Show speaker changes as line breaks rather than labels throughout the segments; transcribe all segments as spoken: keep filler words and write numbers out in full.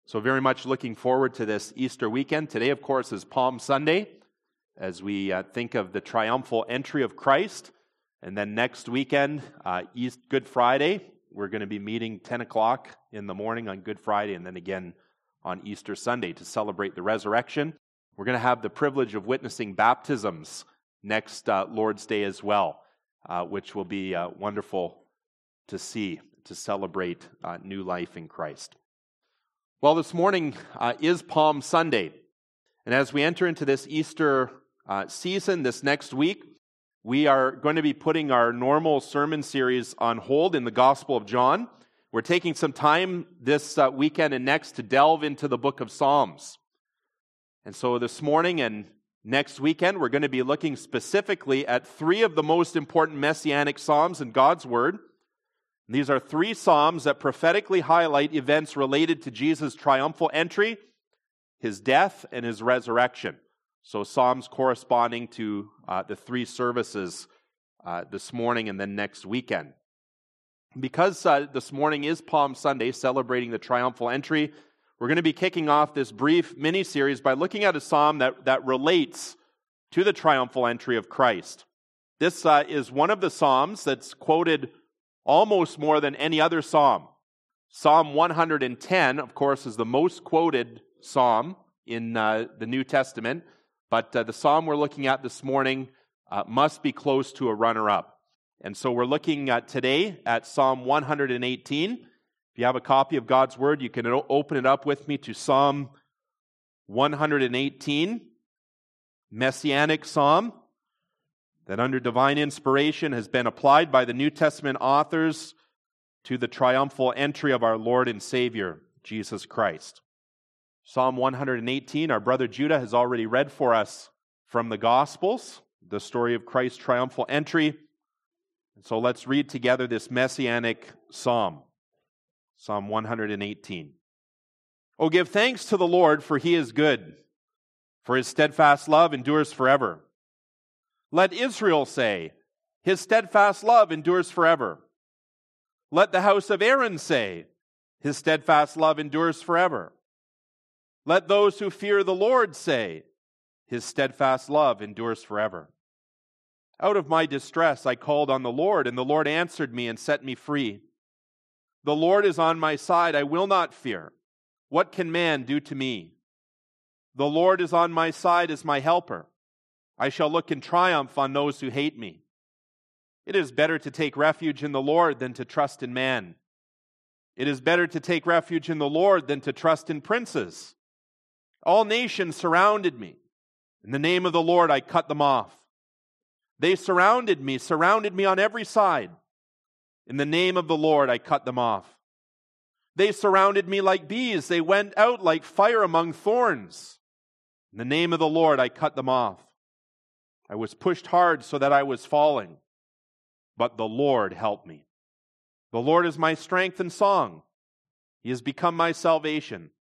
So very much looking forward to this Easter weekend. Today, of course, is Palm Sunday, as we uh, think of the triumphal entry of Christ. And then next weekend, uh, East Good Friday, we're going to be meeting ten o'clock in the morning on Good Friday, and then again on Easter Sunday to celebrate the resurrection. We're going to have the privilege of witnessing baptisms next uh, Lord's Day as well, uh, which will be uh, wonderful to see, to celebrate uh, new life in Christ. Well, this morning uh, is Palm Sunday, and as we enter into this Easter uh, season this next week, we are going to be putting our normal sermon series on hold in the Gospel of John. We're taking some time this uh, weekend and next to delve into the book of Psalms. And so this morning and next weekend, we're going to be looking specifically at three of the most important messianic psalms in God's Word. These are three psalms that prophetically highlight events related to Jesus' triumphal entry, his death, and his resurrection. So psalms corresponding to uh, the three services uh, this morning and then next weekend. Because uh, this morning is Palm Sunday, celebrating the triumphal entry, we're going to be kicking off this brief mini-series by looking at a psalm that, that relates to the triumphal entry of Christ. This uh, is one of the psalms that's quoted almost more than any other psalm. Psalm one hundred ten, of course, is the most quoted psalm in uh, the New Testament, but uh, the psalm we're looking at this morning uh, must be close to a runner-up. And so we're looking at today at Psalm one hundred eighteen. If you have a copy of God's Word, you can open it up with me to Psalm one hundred eighteen, Messianic Psalm, that under divine inspiration has been applied by the New Testament authors to the triumphal entry of our Lord and Savior, Jesus Christ. Psalm one hundred eighteen, our brother Judah has already read for us from the Gospels, the story of Christ's triumphal entry. So let's read together this messianic psalm, Psalm one hundred eighteen. Oh, give thanks to the Lord, for he is good, for his steadfast love endures forever. Let Israel say, his steadfast love endures forever. Let the house of Aaron say, his steadfast love endures forever. Let those who fear the Lord say, his steadfast love endures forever. Out of my distress I called on the Lord, and the Lord answered me and set me free. The Lord is on my side, I will not fear. What can man do to me? The Lord is on my side as my helper. I shall look in triumph on those who hate me. It is better to take refuge in the Lord than to trust in man. It is better to take refuge in the Lord than to trust in princes. All nations surrounded me. In the name of the Lord I cut them off. They surrounded me, surrounded me on every side. In the name of the Lord I cut them off. They surrounded me like bees. They went out like fire among thorns. In the name of the Lord I cut them off. I was pushed hard so that I was falling, but the Lord helped me. The Lord is my strength and song. He has become my salvation.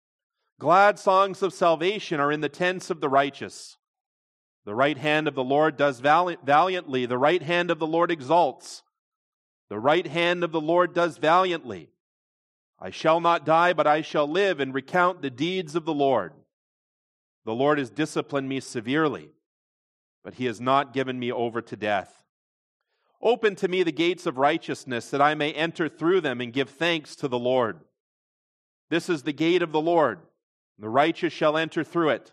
Glad songs of salvation are in the tents of the righteous. The right hand of the Lord does valiantly. The right hand of the Lord exalts. The right hand of the Lord does valiantly. I shall not die, but I shall live and recount the deeds of the Lord. The Lord has disciplined me severely, but he has not given me over to death. Open to me the gates of righteousness, that I may enter through them and give thanks to the Lord. This is the gate of the Lord. The righteous shall enter through it.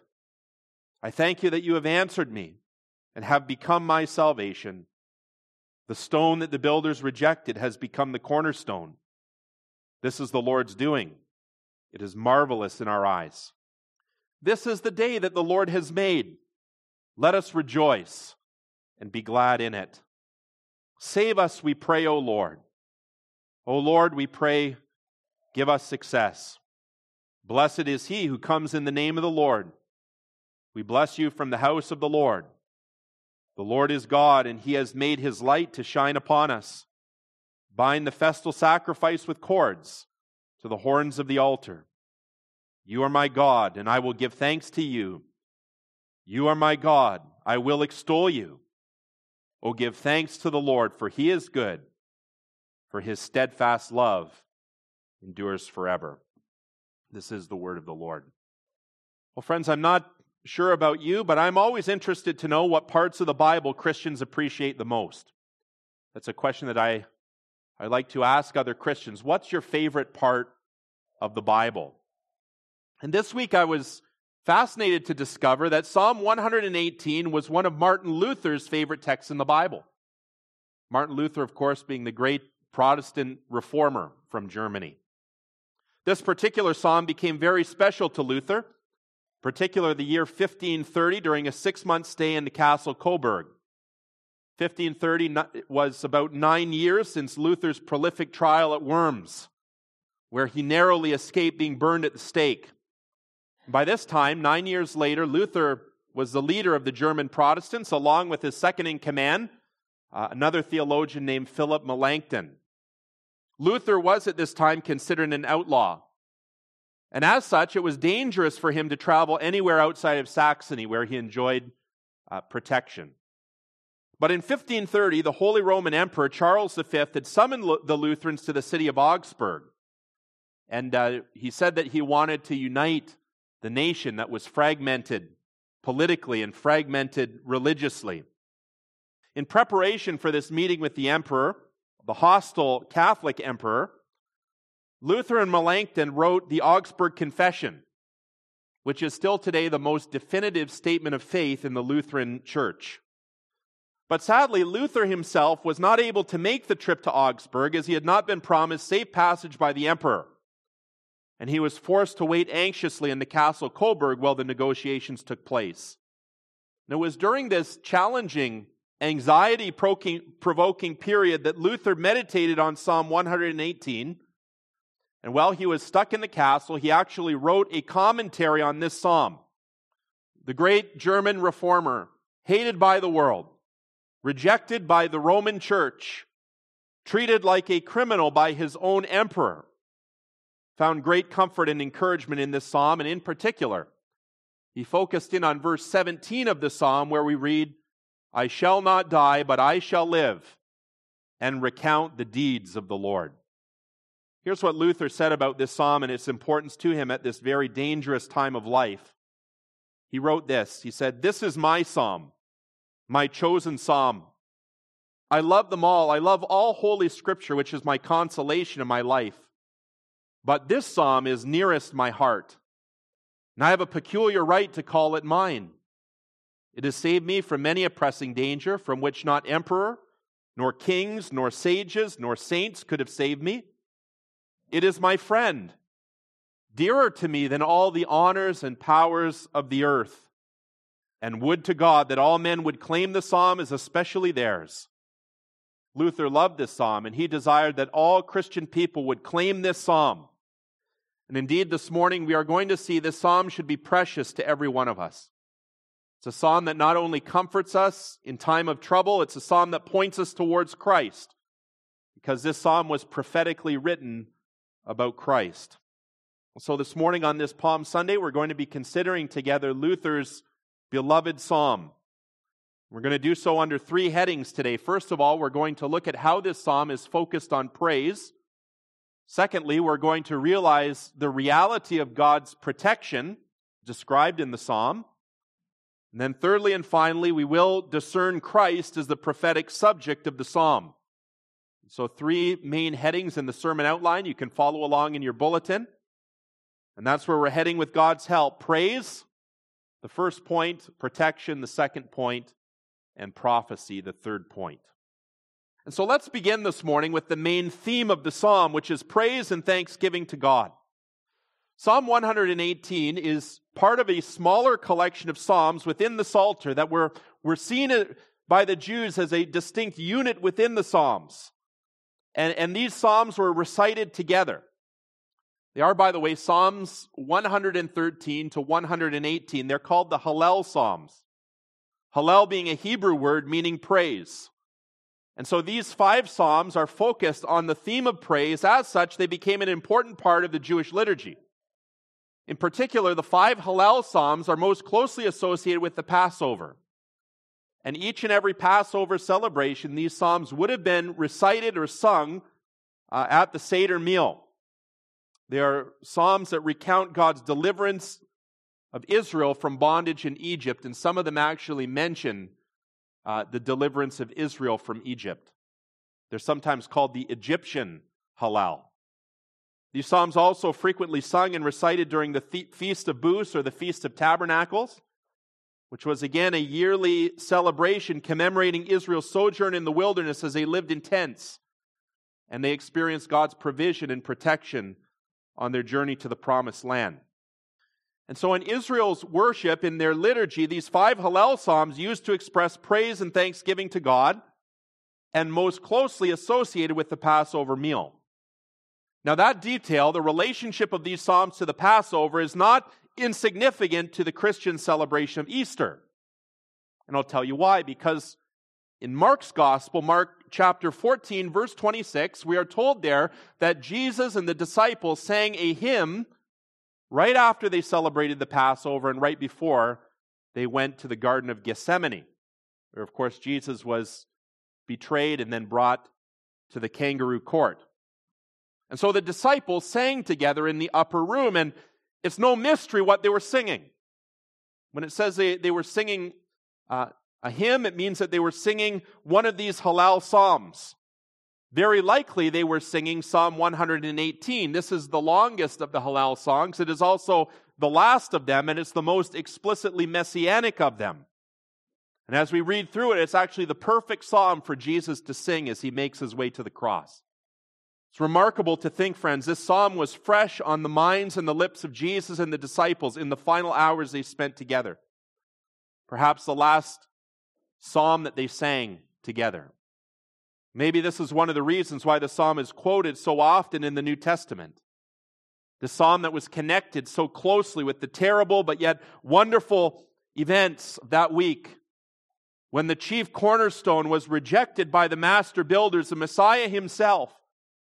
I thank you that you have answered me and have become my salvation. The stone that the builders rejected has become the cornerstone. This is the Lord's doing. It is marvelous in our eyes. This is the day that the Lord has made. Let us rejoice and be glad in it. Save us, we pray, O Lord. O Lord, we pray, give us success. Blessed is he who comes in the name of the Lord. We bless you from the house of the Lord. The Lord is God, and he has made his light to shine upon us. Bind the festal sacrifice with cords to the horns of the altar. You are my God, and I will give thanks to you. You are my God, I will extol you. O give thanks to the Lord, for he is good, for his steadfast love endures forever. This is the word of the Lord. Well, friends, I'm not sure about you, but I'm always interested to know what parts of the Bible Christians appreciate the most. That's a question that I, I like to ask other Christians. What's your favorite part of the Bible? And this week I was fascinated to discover that Psalm one hundred eighteen was one of Martin Luther's favorite texts in the Bible. Martin Luther, of course, being the great Protestant reformer from Germany. This particular psalm became very special to Luther, particularly the year fifteen thirty during a six-month stay in the Castle Coburg. fifteen thirty was about nine years since Luther's prolific trial at Worms, where he narrowly escaped being burned at the stake. By this time, nine years later, Luther was the leader of the German Protestants, along with his second-in-command, uh, another theologian named Philip Melanchthon. Luther was at this time considered an outlaw, and as such, it was dangerous for him to travel anywhere outside of Saxony, where he enjoyed uh, protection. But in fifteen thirty, the Holy Roman Emperor Charles the Fifth had summoned the Lutherans to the city of Augsburg, and uh, he said that he wanted to unite the nation that was fragmented politically and fragmented religiously. In preparation for this meeting with the emperor, the hostile Catholic emperor, Luther and Melanchthon wrote the Augsburg Confession, which is still today the most definitive statement of faith in the Lutheran Church. But sadly, Luther himself was not able to make the trip to Augsburg as he had not been promised safe passage by the emperor, and he was forced to wait anxiously in the Castle Coburg while the negotiations took place. And it was during this challenging, anxiety-provoking period that Luther meditated on Psalm one hundred eighteen, and while he was stuck in the castle, he actually wrote a commentary on this psalm. The great German reformer, hated by the world, rejected by the Roman Church, treated like a criminal by his own emperor, found great comfort and encouragement in this psalm, and in particular, he focused in on verse seventeen of the psalm where we read, "I shall not die, but I shall live, and recount the deeds of the Lord." Here's what Luther said about this psalm and its importance to him at this very dangerous time of life. He wrote this, he said, "This is my psalm, my chosen psalm. I love them all. I love all Holy Scripture, which is my consolation in my life. But this psalm is nearest my heart, and I have a peculiar right to call it mine. It has saved me from many a pressing danger, from which not emperor, nor kings, nor sages, nor saints could have saved me. It is my friend, dearer to me than all the honors and powers of the earth. And would to God that all men would claim the psalm as especially theirs." Luther loved this psalm, and he desired that all Christian people would claim this psalm. And indeed, this morning we are going to see this psalm should be precious to every one of us. It's a psalm that not only comforts us in time of trouble, it's a psalm that points us towards Christ, because this psalm was prophetically written about Christ. So this morning on this Palm Sunday, we're going to be considering together Luther's beloved psalm. We're going to do so under three headings today. First of all, we're going to look at how this psalm is focused on praise. Secondly, we're going to realize the reality of God's protection described in the psalm. And then thirdly and finally, we will discern Christ as the prophetic subject of the psalm. So three main headings in the sermon outline. You can follow along in your bulletin. And that's where we're heading with God's help. Praise, the first point, protection, the second point, and prophecy, the third point. And so let's begin this morning with the main theme of the psalm, which is praise and thanksgiving to God. Psalm one hundred eighteen is part of a smaller collection of psalms within the Psalter that were, were seen by the Jews as a distinct unit within the psalms. And, and these psalms were recited together. They are, by the way, Psalms one hundred thirteen to one hundred eighteen. They're called the Hallel Psalms. Hallel being a Hebrew word meaning praise. And so these five psalms are focused on the theme of praise. As such, they became an important part of the Jewish liturgy. In particular, the five Hallel psalms are most closely associated with the Passover. And each and every Passover celebration, these psalms would have been recited or sung uh, at the Seder meal. They are psalms that recount God's deliverance of Israel from bondage in Egypt, and some of them actually mention uh, the deliverance of Israel from Egypt. They're sometimes called the Egyptian Hallel. These psalms also frequently sung and recited during the Fe- Feast of Booths or the Feast of Tabernacles, which was again a yearly celebration commemorating Israel's sojourn in the wilderness as they lived in tents, and they experienced God's provision and protection on their journey to the Promised Land. And so in Israel's worship, in their liturgy, these five Hallel psalms used to express praise and thanksgiving to God, and most closely associated with the Passover meal. Now that detail, the relationship of these psalms to the Passover, is not insignificant to the Christian celebration of Easter. And I'll tell you why. Because in Mark's Gospel, Mark chapter fourteen, verse twenty-six, we are told there that Jesus and the disciples sang a hymn right after they celebrated the Passover and right before they went to the Garden of Gethsemane, where, of course, Jesus was betrayed and then brought to the kangaroo court. And so the disciples sang together in the upper room, and it's no mystery what they were singing. When it says they, they were singing uh, a hymn, it means that they were singing one of these Hallel psalms. Very likely they were singing Psalm one hundred eighteen. This is the longest of the Hallel songs. It is also the last of them, and it's the most explicitly messianic of them. And as we read through it, it's actually the perfect psalm for Jesus to sing as he makes his way to the cross. It's remarkable to think, friends, this psalm was fresh on the minds and the lips of Jesus and the disciples in the final hours they spent together. Perhaps the last psalm that they sang together. Maybe this is one of the reasons why the psalm is quoted so often in the New Testament. The psalm that was connected so closely with the terrible but yet wonderful events of that week, when the chief cornerstone was rejected by the master builders, the Messiah himself,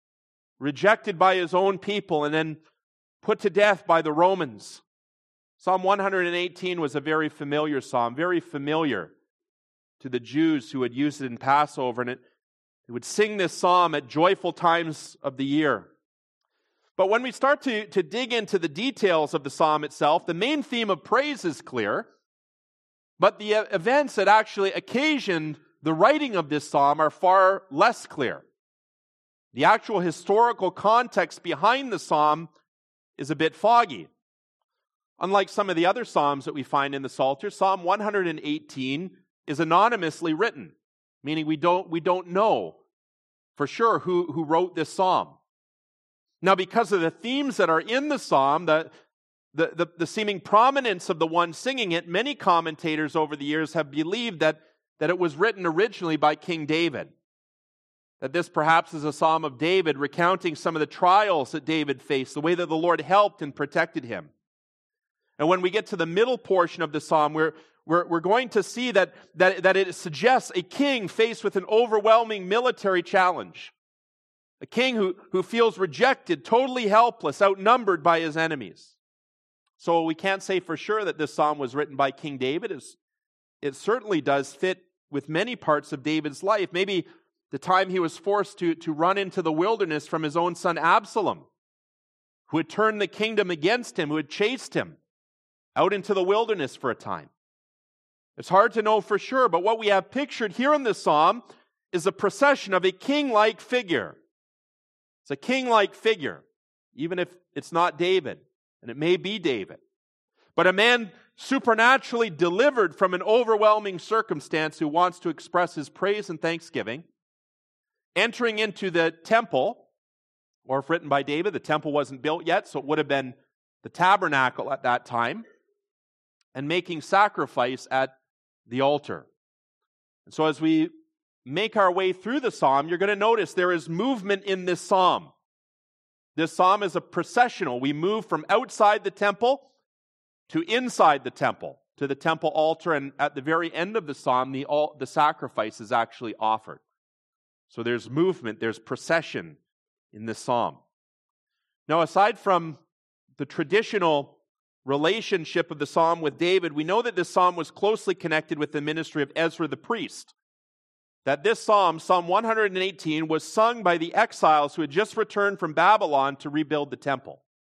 rejected by his own people and then put to death by the Romans. Psalm one hundred eighteen was a very familiar psalm, very familiar to the Jews who had used it in Passover, and it They would sing this psalm at joyful times of the year. But when we start to, to dig into the details of the psalm itself, the main theme of praise is clear, but the events that actually occasioned the writing of this psalm are far less clear. The actual historical context behind the psalm is a bit foggy. Unlike some of the other psalms that we find in the Psalter, Psalm one hundred eighteen is anonymously written, meaning we don't, we don't know for sure who, who wrote this psalm. Now, because of the themes that are in the psalm, the, the, the, the seeming prominence of the one singing it, many commentators over the years have believed that, that it was written originally by King David. That this perhaps is a psalm of David recounting some of the trials that David faced, the way that the Lord helped and protected him. And when we get to the middle portion of the psalm, we're, we're, we're going to see that, that, that it suggests a king faced with an overwhelming military challenge. A king who, who feels rejected, totally helpless, outnumbered by his enemies. So we can't say for sure that this psalm was written by King David. It's, it certainly does fit with many parts of David's life. Maybe the time he was forced to, to run into the wilderness from his own son Absalom, who had turned the kingdom against him, who had chased him out into the wilderness for a time. It's hard to know for sure, but what we have pictured here in this psalm is a procession of a king-like figure. It's a king-like figure, even if it's not David, and it may be David. But a man supernaturally delivered from an overwhelming circumstance who wants to express his praise and thanksgiving, entering into the temple, or if written by David, the temple wasn't built yet, so it would have been the tabernacle at that time, and making sacrifice at the altar. And so as we make our way through the psalm, you're going to notice there is movement in this psalm. This psalm is a processional. We move from outside the temple to inside the temple, to the temple altar, and at the very end of the psalm, the, the sacrifice is actually offered. So there's movement, there's procession in this psalm. Now, aside from the traditional relationship of the psalm with David, we know that this psalm was closely connected with the ministry of Ezra the priest. That this psalm, Psalm one hundred eighteen, was sung by the exiles who had just returned from Babylon to rebuild the temple.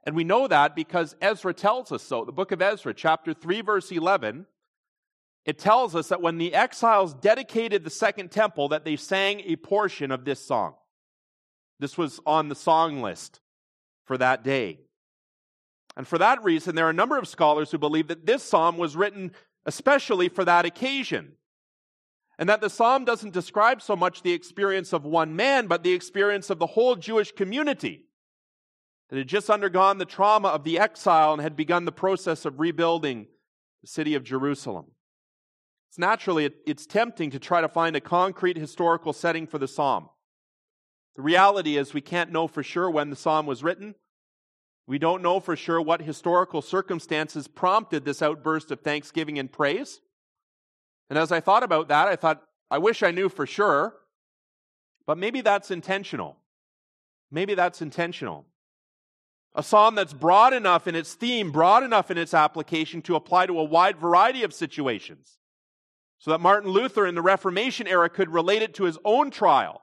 And we know that because Ezra tells us so. The book of Ezra, chapter three, verse eleven, it tells us that when the exiles dedicated the second temple, that they sang a portion of this song. This was on the song list for that day. And for that reason, there are a number of scholars who believe that this psalm was written especially for that occasion. And that the psalm doesn't describe so much the experience of one man, but the experience of the whole Jewish community that had just undergone the trauma of the exile and had begun the process of rebuilding the city of Jerusalem. It's naturally, it's tempting to try to find a concrete historical setting for the psalm. The reality is we can't know for sure when the psalm was written. We don't know for sure what historical circumstances prompted this outburst of thanksgiving and praise. And as I thought about that, I thought, I wish I knew for sure, but maybe that's intentional. Maybe that's intentional. A psalm that's broad enough in its theme, broad enough in its application to apply to a wide variety of situations, so that Martin Luther in the Reformation era could relate it to his own trial,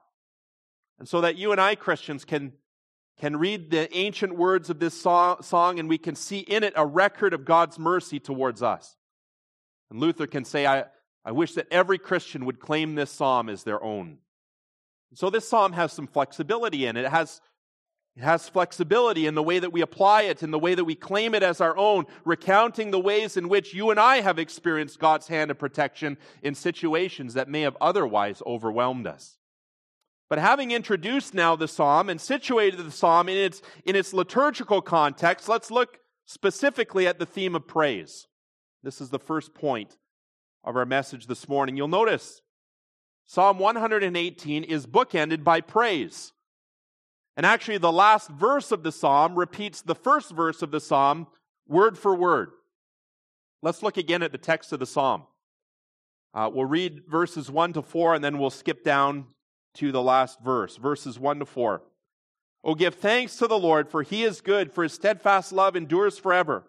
and so that you and I, Christians, can, can read the ancient words of this song and we can see in it a record of God's mercy towards us. And Luther can say, I, I wish that every Christian would claim this psalm as their own. So this psalm has some flexibility in it. It has, it has flexibility in the way that we apply it, in the way that we claim it as our own, recounting the ways in which you and I have experienced God's hand of protection in situations that may have otherwise overwhelmed us. But having introduced now the psalm and situated the psalm in its, in its liturgical context, let's look specifically at the theme of praise. This is the first point of our message this morning. You'll notice Psalm one hundred eighteen is bookended by praise. And actually the last verse of the psalm repeats the first verse of the psalm word for word. Let's look again at the text of the psalm. Uh, we'll read verses one to four and then we'll skip down to the last verse, verses one to four. Oh, give thanks to the Lord, for he is good, for his steadfast love endures forever.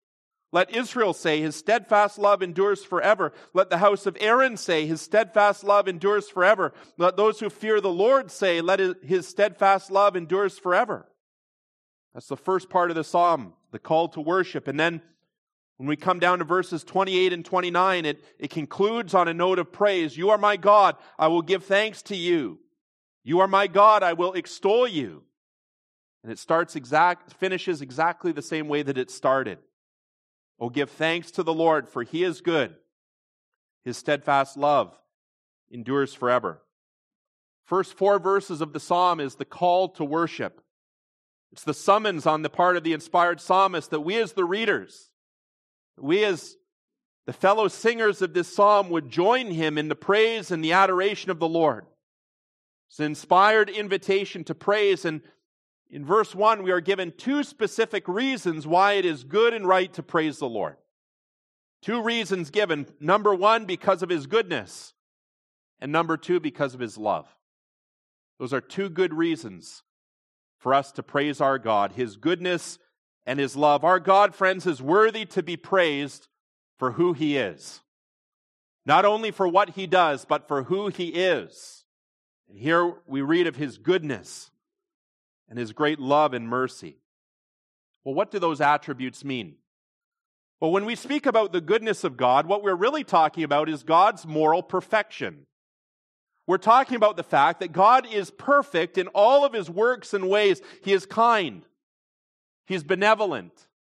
Let Israel say, his steadfast love endures forever. Let the house of Aaron say, his steadfast love endures forever. Let those who fear the Lord say, let his steadfast love endures forever. That's the first part of the psalm, the call to worship. And then when we come down to verses twenty-eight and twenty-nine, it, it concludes on a note of praise. You are my God, I will give thanks to you. You are my God, I will extol you. And it starts exact, finishes exactly the same way that it started. Oh, give thanks to the Lord, for he is good. His steadfast love endures forever. First four verses of the psalm is the call to worship. It's the summons on the part of the inspired psalmist that we as the readers, we as the fellow singers of this psalm would join him in the praise and the adoration of the Lord. It's an inspired invitation to praise, and in verse one we are given two specific reasons why it is good and right to praise the Lord. Two reasons given. Number one, because of his goodness, and number two, because of his love. Those are two good reasons for us to praise our God, his goodness and his love. Our God, friends, is worthy to be praised for who he is. Not only for what he does, but for who he is. And here we read of his goodness and his great love and mercy. Well, what do those attributes mean? Well, when we speak about the goodness of God, what we're really talking about is God's moral perfection. We're talking about the fact that God is perfect in all of his works and ways. He is kind. He's benevolent.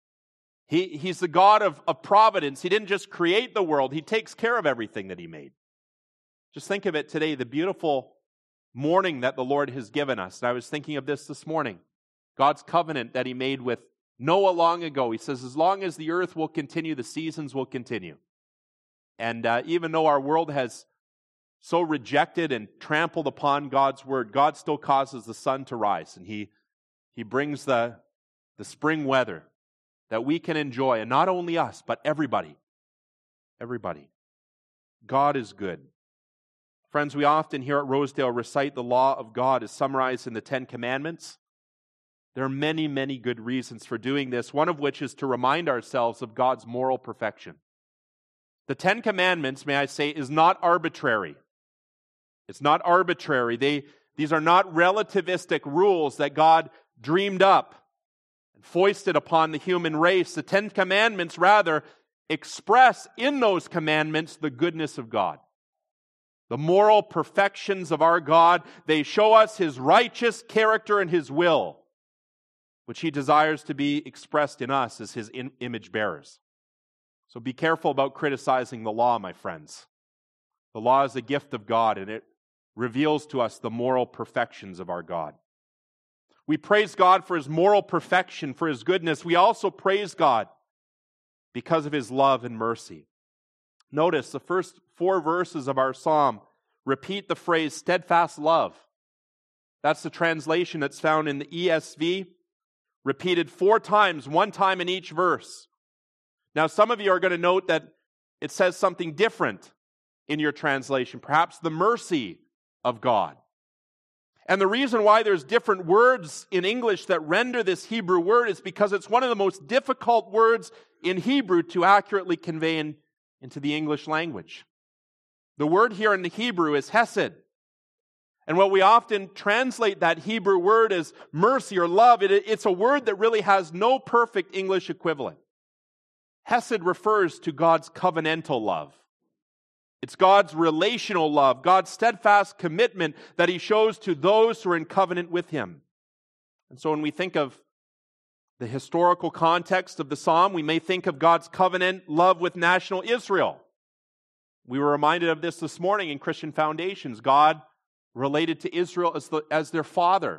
He, he's the God of, of providence. He didn't just create the world. He takes care of everything that he made. Just think of it today, the beautiful morning that the Lord has given us. And I was thinking of this this morning. God's covenant that he made with Noah long ago. He says, as long as the earth will continue, the seasons will continue. And uh, even though our world has so rejected and trampled upon God's word, God still causes the sun to rise. And he, he brings the, the spring weather that we can enjoy. And not only us, but everybody. Everybody. God is good. Friends, we often here at Rosedale recite the law of God as summarized in the Ten Commandments. There are many, many good reasons for doing this, one of which is to remind ourselves of God's moral perfection. The Ten Commandments, may I say, is not arbitrary. It's not arbitrary. They, these are not relativistic rules that God dreamed up and foisted upon the human race. The Ten Commandments, rather, express in those commandments the goodness of God. The moral perfections of our God. They show us His righteous character and His will, which He desires to be expressed in us as His in- image bearers. So be careful about criticizing the law, my friends. The law is a gift of God, and it reveals to us the moral perfections of our God. We praise God for His moral perfection, for His goodness. We also praise God because of His love and mercy. Notice the first four verses of our psalm repeat the phrase steadfast love. That's the translation that's found in the E S V, repeated four times, one time in each verse. Now, some of you are going to note that it says something different in your translation, perhaps the mercy of God. And the reason why there's different words in English that render this Hebrew word is because it's one of the most difficult words in Hebrew to accurately convey in, into the English language. The word here in the Hebrew is hesed. And what we often translate that Hebrew word as mercy or love, it, it's a word that really has no perfect English equivalent. Hesed refers to God's covenantal love. It's God's relational love, God's steadfast commitment that He shows to those who are in covenant with Him. And so when we think of the historical context of the psalm, we may think of God's covenant love with national Israel. We were reminded of this this morning in Christian Foundations. God related to Israel as, the, as their father.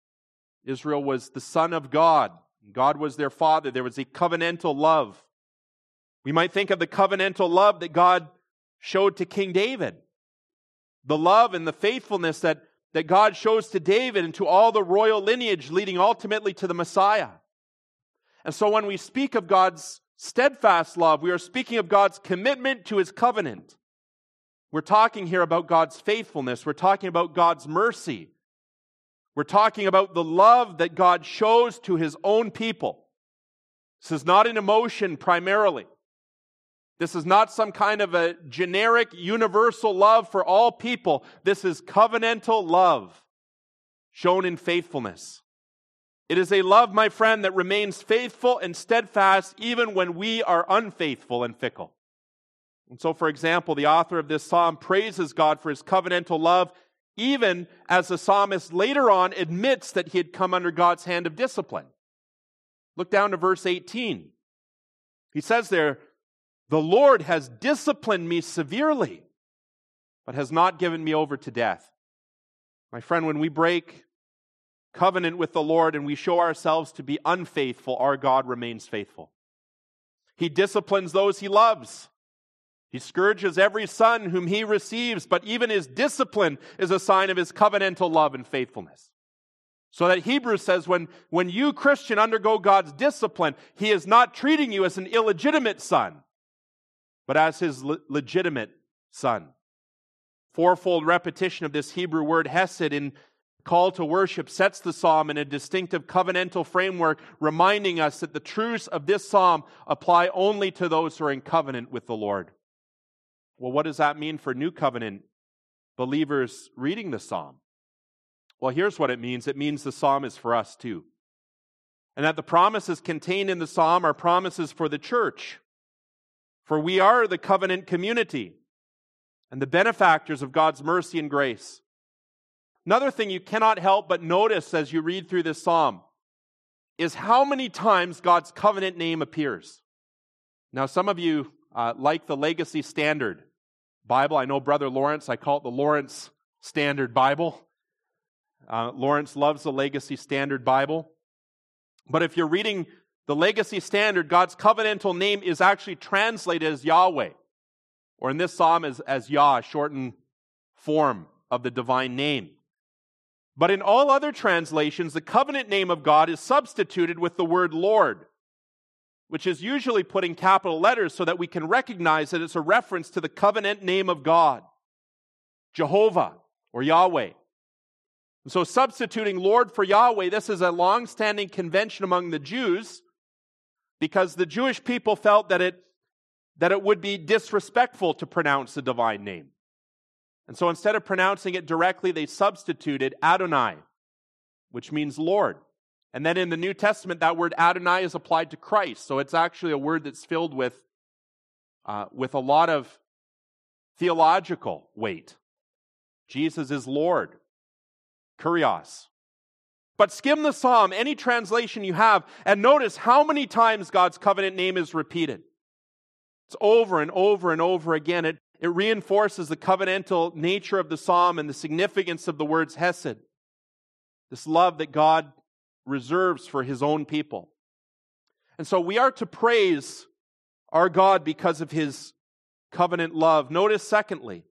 Israel was the son of God. God was their father. There was a covenantal love. We might think of the covenantal love that God showed to King David. The love and the faithfulness that, that God shows to David and to all the royal lineage leading ultimately to the Messiah. And so when we speak of God's steadfast love, we are speaking of God's commitment to His covenant. We're talking here about God's faithfulness. We're talking about God's mercy. We're talking about the love that God shows to His own people. This is not an emotion primarily. This is not some kind of a generic, universal love for all people. This is covenantal love shown in faithfulness. It is a love, my friend, that remains faithful and steadfast even when we are unfaithful and fickle. And so, for example, the author of this psalm praises God for His covenantal love, even as the psalmist later on admits that he had come under God's hand of discipline. Look down to verse eighteen. He says there, "The Lord has disciplined me severely, but has not given me over to death." My friend, when we break covenant with the Lord and we show ourselves to be unfaithful, our God remains faithful. He disciplines those He loves. He scourges every son whom He receives, but even His discipline is a sign of His covenantal love and faithfulness. So that Hebrews says when, when you, Christian, undergo God's discipline, He is not treating you as an illegitimate son, but as His le- legitimate son. Fourfold repetition of this Hebrew word hesed in call to worship sets the psalm in a distinctive covenantal framework, reminding us that the truths of this psalm apply only to those who are in covenant with the Lord. Well, what does that mean for new covenant believers reading the psalm? Well, here's what it means. It means the psalm is for us too. And that the promises contained in the psalm are promises for the church. For we are the covenant community and the benefactors of God's mercy and grace. Another thing you cannot help but notice as you read through this psalm is how many times God's covenant name appears. Now, some of you uh, like the Legacy Standard Bible. I know Brother Lawrence, I call it the Lawrence Standard Bible. Uh, Lawrence loves the Legacy Standard Bible. But if you're reading the Legacy Standard, God's covenantal name is actually translated as Yahweh, or in this psalm as, as Yah, shortened form of the divine name. But in all other translations, the covenant name of God is substituted with the word Lord, which is usually put in capital letters so that we can recognize that it's a reference to the covenant name of God, Jehovah or Yahweh. And so substituting Lord for Yahweh, this is a long-standing convention among the Jews because the Jewish people felt that it, that it would be disrespectful to pronounce the divine name. And so instead of pronouncing it directly, they substituted Adonai, which means Lord. And then in the New Testament, that word Adonai is applied to Christ. So it's actually a word that's filled with, uh, with a lot of theological weight. Jesus is Lord. Kurios. But skim the psalm, any translation you have, and notice how many times God's covenant name is repeated. It's over and over and over again. It, it reinforces the covenantal nature of the psalm and the significance of the words hesed. This love that God reserves for His own people. And so we are to praise our God because of His covenant love. Notice secondly,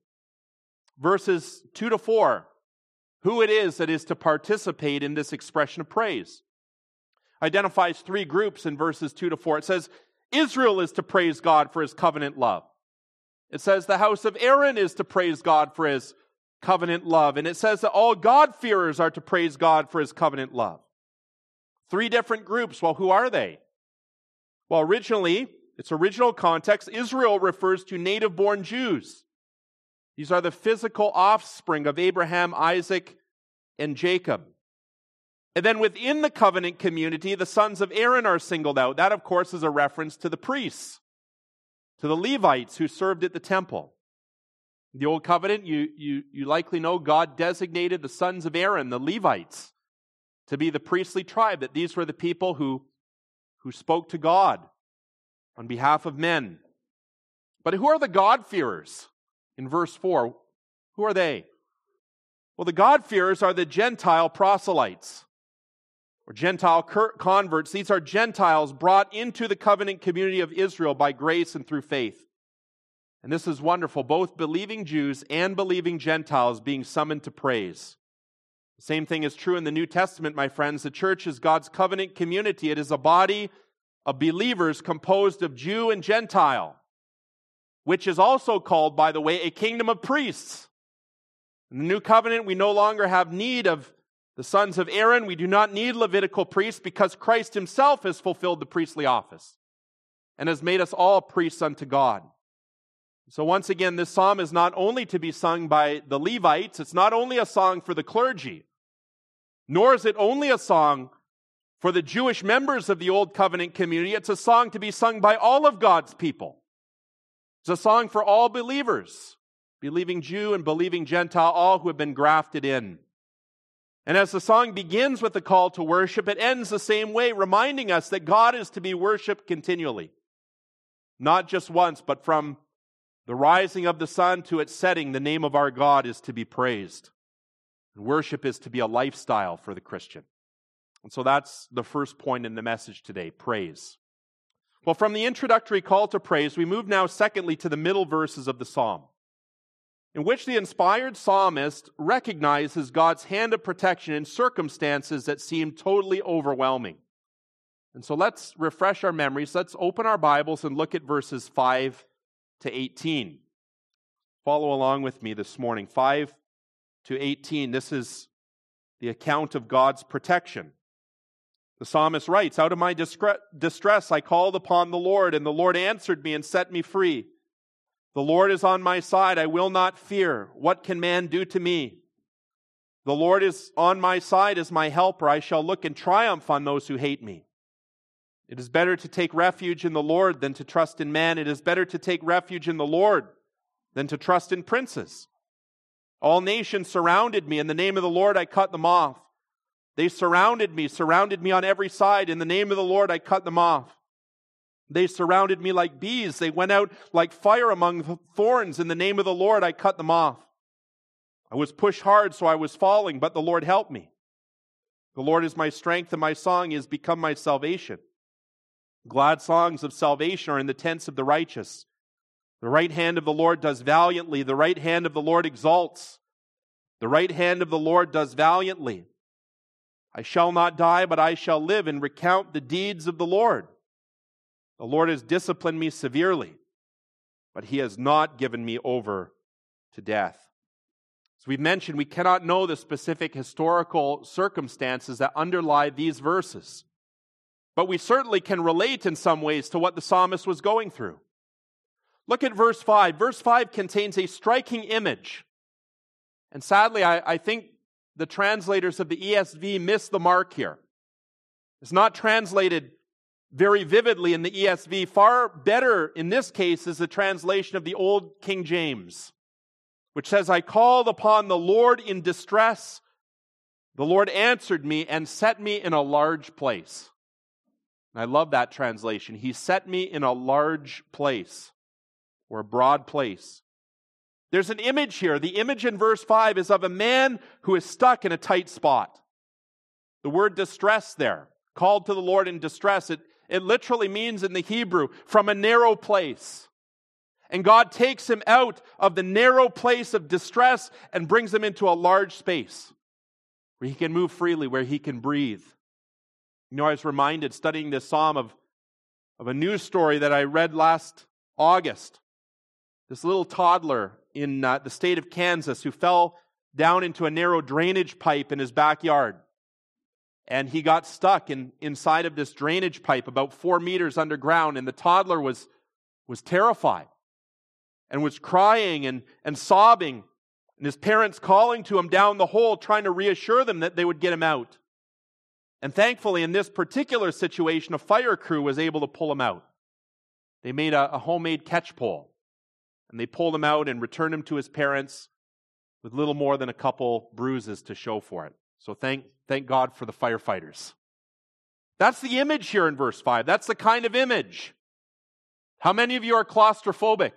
verses two to four, who it is that is to participate in this expression of praise. Identifies three groups in verses two to four. It says, Israel is to praise God for His covenant love. It says the house of Aaron is to praise God for His covenant love. And it says that all God-fearers are to praise God for His covenant love. Three different groups. Well, who are they? Well, originally, its original context, Israel refers to native-born Jews. These are the physical offspring of Abraham, Isaac, and Jacob. And then within the covenant community, the sons of Aaron are singled out. That, of course, is a reference to the priests, to the Levites who served at the temple. In the Old Covenant, you, you, you likely know God designated the sons of Aaron, the Levites, to be the priestly tribe, that these were the people who, who spoke to God on behalf of men. But who are the God-fearers? In verse four, who are they? Well, the God-fearers are the Gentile proselytes, or Gentile converts. These are Gentiles brought into the covenant community of Israel by grace and through faith. And this is wonderful, both believing Jews and believing Gentiles being summoned to praise. The same thing is true in the New Testament, my friends. The church is God's covenant community. It is a body of believers composed of Jew and Gentile, which is also called, by the way, a kingdom of priests. In the New Covenant, we no longer have need of the sons of Aaron. We do not need Levitical priests because Christ Himself has fulfilled the priestly office and has made us all priests unto God. So once again, this psalm is not only to be sung by the Levites, it's not only a song for the clergy, nor is it only a song for the Jewish members of the Old Covenant community. It's a song to be sung by all of God's people. It's a song for all believers, believing Jew and believing Gentile, all who have been grafted in. And as the song begins with the call to worship, it ends the same way, reminding us that God is to be worshiped continually. Not just once, but from the rising of the sun to its setting, the name of our God is to be praised. And worship is to be a lifestyle for the Christian. And so that's the first point in the message today, praise. Well, from the introductory call to praise, we move now secondly to the middle verses of the psalm, in which the inspired psalmist recognizes God's hand of protection in circumstances that seem totally overwhelming. And so let's refresh our memories. Let's open our Bibles and look at verses five to eighteen. Follow along with me this morning. five to eighteen. This is the account of God's protection. The psalmist writes, "Out of my distress I called upon the Lord, and the Lord answered me and set me free. The Lord is on my side, I will not fear. What can man do to me? The Lord is on my side as my helper. I shall look in triumph on those who hate me. It is better to take refuge in the Lord than to trust in man. It is better to take refuge in the Lord than to trust in princes. All nations surrounded me. In the name of the Lord I cut them off. They surrounded me, surrounded me on every side. In the name of the Lord I cut them off. They surrounded me like bees. They went out like fire among thorns. In the name of the Lord I cut them off. I was pushed hard, so I was falling, but the Lord helped me. The Lord is my strength, and my song has become my salvation. Glad songs of salvation are in the tents of the righteous. The right hand of the Lord does valiantly. The right hand of the Lord exalts. The right hand of the Lord does valiantly. I shall not die, but I shall live and recount the deeds of the Lord. The Lord has disciplined me severely, but He has not given me over to death." As we've mentioned, we cannot know the specific historical circumstances that underlie these verses, but we certainly can relate in some ways to what the psalmist was going through. Look at verse five. Verse five contains a striking image. And sadly, I, I think the translators of the E S V missed the mark here. It's not translated very vividly in the E S V. Far better in this case is the translation of the Old King James, which says, I called upon the Lord in distress. The Lord answered me and set me in a large place. And I love that translation. He set me in a large place, or a broad place. There's an image here. The image in verse five is of a man who is stuck in a tight spot. The word distress there, called to the Lord in distress, it, it literally means in the Hebrew, from a narrow place. And God takes him out of the narrow place of distress and brings him into a large space where he can move freely, where he can breathe. You know, I was reminded, studying this psalm, of, of a news story that I read last August. This little toddler in uh, the state of Kansas who fell down into a narrow drainage pipe in his backyard. And he got stuck in, inside of this drainage pipe about four meters underground. And the toddler was, was terrified and was crying and, and sobbing. And his parents calling to him down the hole, trying to reassure them that they would get him out. And thankfully, in this particular situation, a fire crew was able to pull him out. They made a, a homemade catch pole. And they pulled him out and returned him to his parents with little more than a couple bruises to show for it. So thank, thank God for the firefighters. That's the image here in verse five. That's the kind of image. How many of you are claustrophobic?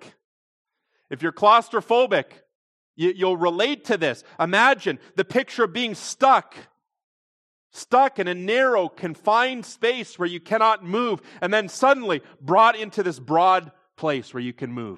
If you're claustrophobic, you, you'll relate to this. Imagine the picture of being stuck. Stuck in a narrow, confined space where you cannot move, and then suddenly brought into this broad place where you can move.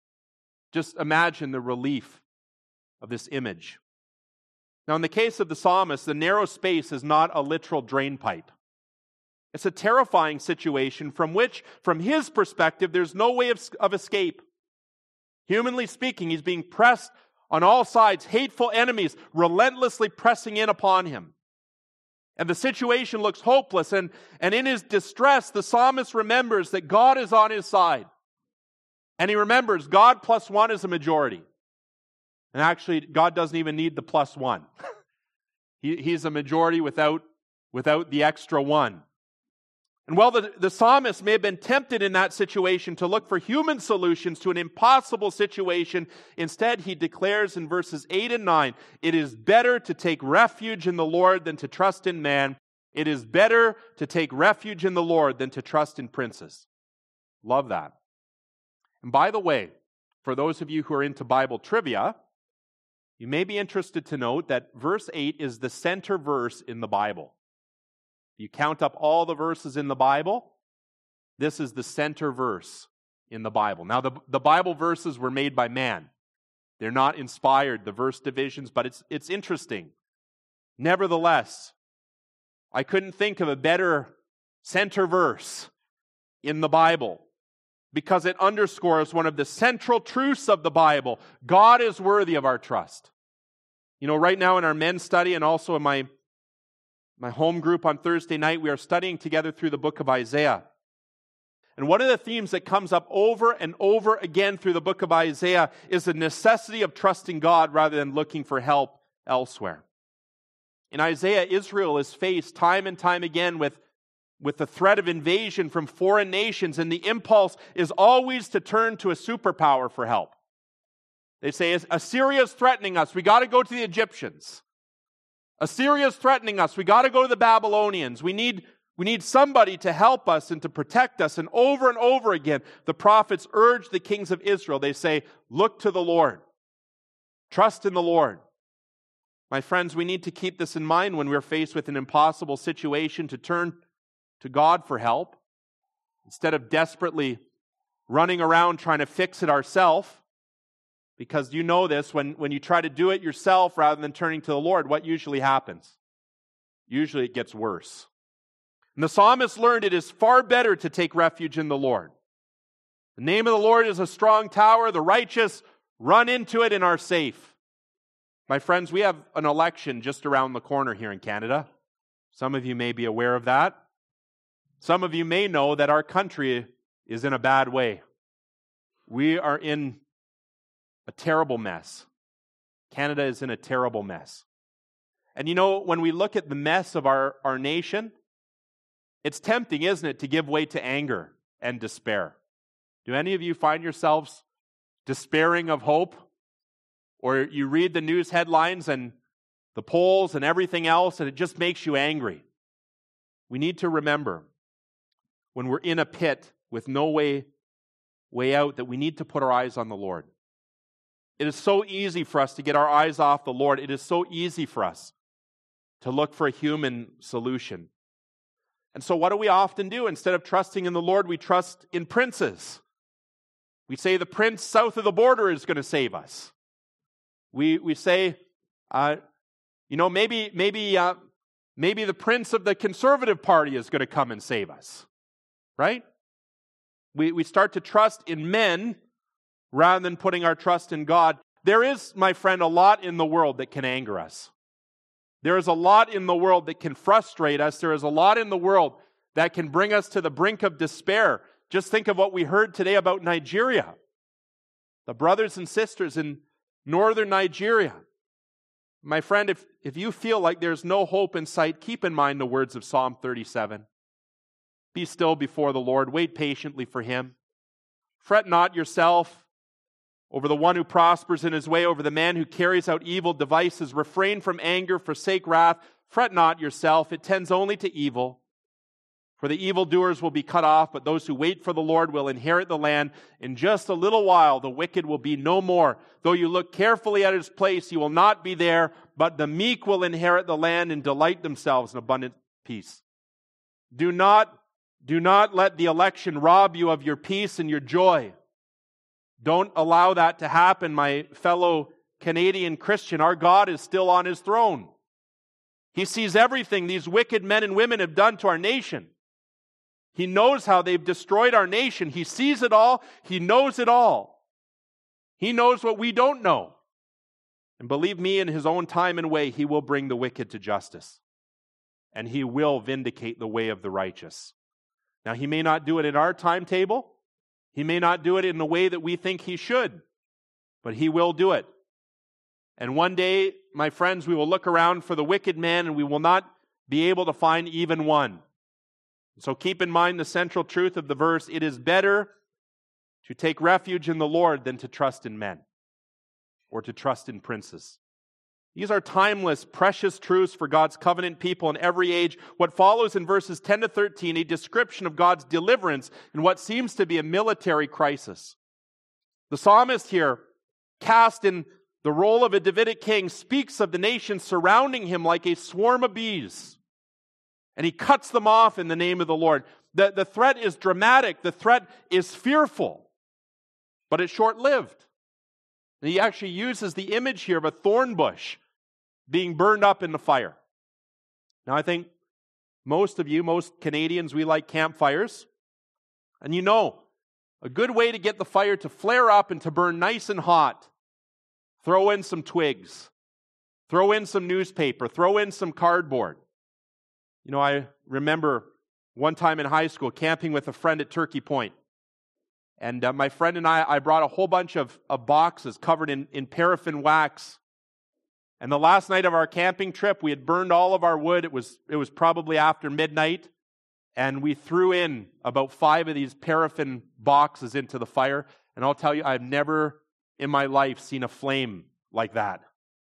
Just imagine the relief of this image. Now, in the case of the psalmist, the narrow space is not a literal drain pipe. It's a terrifying situation from which, from his perspective, there's no way of, of escape. Humanly speaking, he's being pressed on all sides, hateful enemies relentlessly pressing in upon him. And the situation looks hopeless, and, and in his distress, the psalmist remembers that God is on his side. And he remembers God plus one is a majority. And actually, God doesn't even need the plus one. he, he's a majority without, without the extra one. And while the, the psalmist may have been tempted in that situation to look for human solutions to an impossible situation, instead he declares in verses eight and nine, it is better to take refuge in the Lord than to trust in man. It is better to take refuge in the Lord than to trust in princes. Love that. And by the way, for those of you who are into Bible trivia, you may be interested to note that verse eight is the center verse in the Bible. You count up all the verses in the Bible, this is the center verse in the Bible. Now, the, the Bible verses were made by man. They're not inspired, the verse divisions, but it's, it's interesting. Nevertheless, I couldn't think of a better center verse in the Bible because it underscores one of the central truths of the Bible. God is worthy of our trust. You know, right now in our men's study and also in my My home group on Thursday night, we are studying together through the book of Isaiah. And one of the themes that comes up over and over again through the book of Isaiah is the necessity of trusting God rather than looking for help elsewhere. In Isaiah, Israel is faced time and time again with, with the threat of invasion from foreign nations, and the impulse is always to turn to a superpower for help. They say, Assyria is threatening us. We got to go to the Egyptians. Assyria is threatening us. We got to go to the Babylonians. We need, we need somebody to help us and to protect us. And over and over again, the prophets urge the kings of Israel. They say, look to the Lord. Trust in the Lord. My friends, we need to keep this in mind when we're faced with an impossible situation, to turn to God for help instead of desperately running around trying to fix it ourselves. Because you know this, when, when you try to do it yourself rather than turning to the Lord, what usually happens? Usually it gets worse. And the psalmist learned it is far better to take refuge in the Lord. The name of the Lord is a strong tower. The righteous run into it and are safe. My friends, we have an election just around the corner here in Canada. Some of you may be aware of that. Some of you may know that our country is in a bad way. We are in a terrible mess. Canada is in a terrible mess. And you know, when we look at the mess of our, our nation, It's tempting, isn't it, to give way to anger and despair. Do any of you find yourselves despairing of hope? Or you read the news headlines and the polls and everything else, and it just makes you angry. We need to remember, when we're in a pit with no way, way out, that we need to put our eyes on the Lord. It is so easy for us to get our eyes off the Lord. It is so easy for us to look for a human solution. And so what do we often do? Instead of trusting in the Lord, we trust in princes. We say the prince south of the border is going to save us. We we say, uh, you know, maybe maybe uh, maybe the prince of the Conservative Party is going to come and save us, right? We we start to trust in men rather than putting our trust in God. There is, my friend, a lot in the world that can anger us. There is a lot in the world that can frustrate us. There is a lot in the world that can bring us to the brink of despair. Just think of what we heard today about Nigeria. The brothers and sisters in northern Nigeria. My friend, if, if you feel like there's no hope in sight, keep in mind the words of Psalm thirty-seven. Be still before the Lord. Wait patiently for Him. Fret not yourself over the one who prospers in his way, over the man who carries out evil devices. Refrain from anger, forsake wrath. Fret not yourself, it tends only to evil. For the evildoers will be cut off, but those who wait for the Lord will inherit the land. In just a little while, the wicked will be no more. Though you look carefully at his place, he will not be there, but the meek will inherit the land and delight themselves in abundant peace. Do not, do not let the election rob you of your peace and your joy. Don't allow that to happen, my fellow Canadian Christian. Our God is still on His throne. He sees everything these wicked men and women have done to our nation. He knows how they've destroyed our nation. He sees it all. He knows it all. He knows what we don't know. And believe me, in His own time and way, He will bring the wicked to justice. And He will vindicate the way of the righteous. Now, He may not do it in our timetable. He may not do it in the way that we think He should, but He will do it. And one day, my friends, we will look around for the wicked man and we will not be able to find even one. So keep in mind the central truth of the verse. It is better to take refuge in the Lord than to trust in men or to trust in princes. These are timeless, precious truths for God's covenant people in every age. What follows in verses ten to thirteen, a description of God's deliverance in what seems to be a military crisis. The psalmist here, cast in the role of a Davidic king, speaks of the nation surrounding him like a swarm of bees. And he cuts them off in the name of the Lord. The, the threat is dramatic. The threat is fearful. But it's short-lived. And he actually uses the image here of a thorn bush being burned up in the fire. Now, I think most of you, most Canadians, we like campfires. And you know, a good way to get the fire to flare up and to burn nice and hot, throw in some twigs, throw in some newspaper, throw in some cardboard. You know, I remember one time in high school camping with a friend at Turkey Point. And uh, my friend and I, I brought a whole bunch of, of boxes covered in, in paraffin wax. And the last night of our camping trip, we had burned all of our wood. It was, it was probably after midnight. And we threw in about five of these paraffin boxes into the fire. And I'll tell you, I've never in my life seen a flame like that.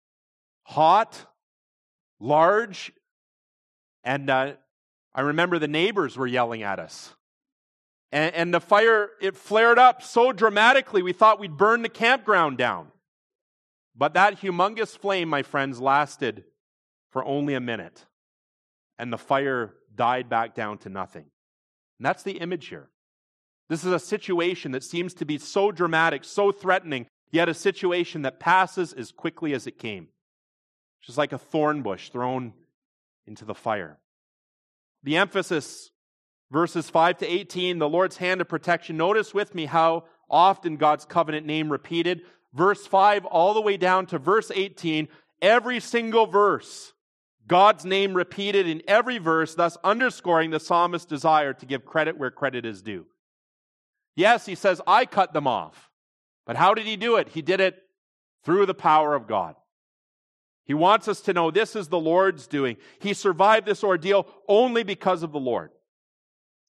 Hot, large, and uh, I remember the neighbors were yelling at us. And, and the fire, it flared up so dramatically, we thought we'd burn the campground down. But that humongous flame, my friends, lasted for only a minute. And the fire died back down to nothing. And that's the image here. This is a situation that seems to be so dramatic, so threatening, yet a situation that passes as quickly as it came. Just like a thorn bush thrown into the fire. The emphasis, verses five to eighteen, the Lord's hand of protection. Notice with me how often God's covenant name repeated. Verse five all the way down to verse eighteen, every single verse, God's name repeated in every verse, thus underscoring the psalmist's desire to give credit where credit is due. Yes, he says, I cut them off. But how did he do it? He did it through the power of God. He wants us to know this is the Lord's doing. He survived this ordeal only because of the Lord.